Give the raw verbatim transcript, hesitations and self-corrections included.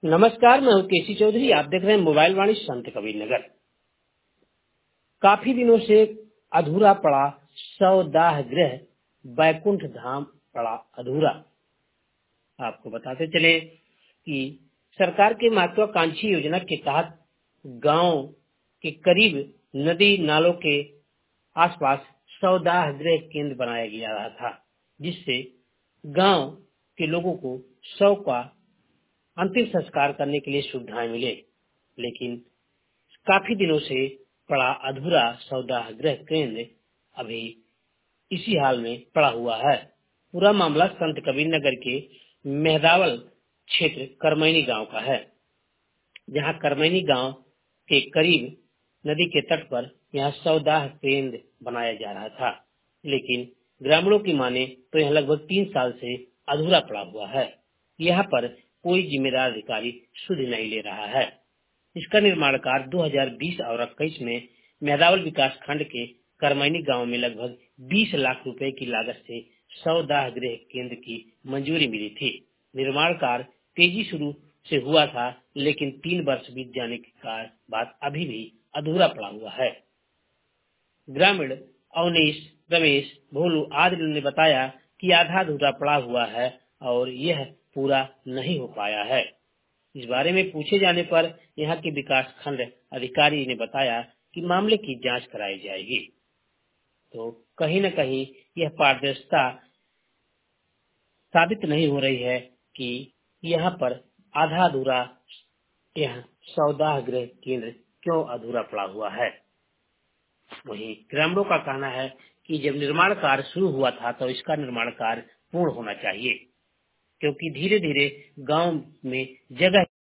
नमस्कार, मैं हूं केसी चौधरी। आप देख रहे हैं मोबाइल वाणी संत कबीर नगर। काफी दिनों से अधूरा पड़ा सौदाह गृह बैकुंठ धाम पड़ा अधूरा। आपको बताते चले कि सरकार के महत्वाकांक्षी योजना के तहत गांव के करीब नदी नालों के आसपास सौदाह गृह केंद्र बनाया गया रहा था, जिससे गांव के लोगों को शव का अंतिम संस्कार करने के लिए सुविधाएं मिले। लेकिन काफी दिनों से पड़ा अधूरा सौदाह गृह केंद्र अभी इसी हाल में पड़ा हुआ है। पूरा मामला संत कबीर नगर के मेहदावल क्षेत्र करमैनी गांव का है, जहां करमैनी गांव के करीब नदी के तट पर यह सौदाह केंद्र बनाया जा रहा था। लेकिन ग्रामीणों की माने तो यह लगभग तीन साल से अधूरा पड़ा हुआ है। यहाँ पर कोई जिम्मेदार अधिकारी सुध नहीं ले रहा है। इसका निर्माण कार्य दो हज़ार बीस और इक्कीस में मेहदावल विकास खंड के करमैनी गांव में लगभग बीस लाख रुपए की लागत से सौदाह गृह केंद्र की मंजूरी मिली थी। निर्माण कार्य तेजी शुरू से हुआ था, लेकिन तीन वर्ष बीत जाने के बाद अभी भी अधूरा पड़ा हुआ है। ग्रामीण अवनीश, रमेश, भोलू आदि ने बताया कि आधा अधूरा पड़ा हुआ है और यह पूरा नहीं हो पाया है। इस बारे में पूछे जाने पर यहाँ के विकास खंड अधिकारी ने बताया कि मामले की जांच कराई जाएगी। तो कहीं न कहीं यह पारदर्शिता साबित नहीं हो रही है कि यहाँ पर आधा अधूरा यह सौदाह गृह केंद्र क्यों अधूरा पड़ा हुआ है। वहीं ग्रामीणों का कहना है कि जब निर्माण कार्य शुरू हुआ था तो इसका निर्माण कार्य पूर्ण होना चाहिए, क्योंकि धीरे धीरे गांव में जगह